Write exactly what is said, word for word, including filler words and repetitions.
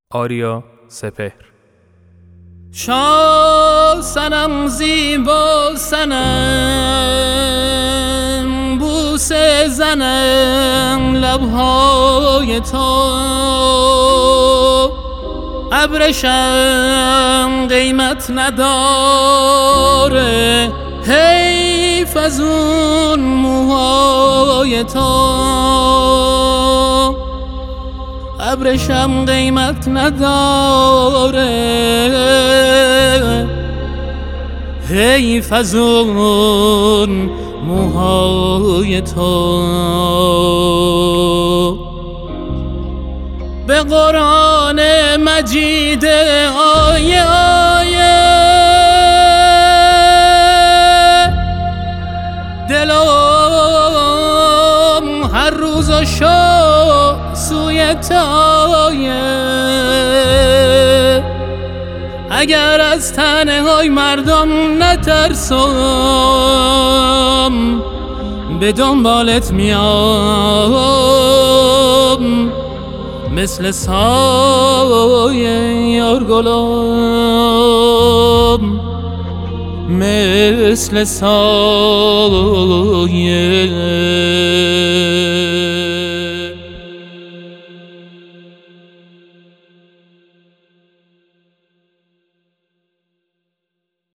آریا سپهر. شاه سنم زیبا سنم، بوسه زنم لبهای تو، ابرشم قیمت نداره، حیف از اون موهای تو، ابرشم قیمت نداره، حیف از اون موهای تو. به قرآن مجید آیه آیه دلم هر روز شو سوی تایه، اگر از تنهای مردم نترسم به دنبالت میام، مثل سایه یار گلم، مثل سایه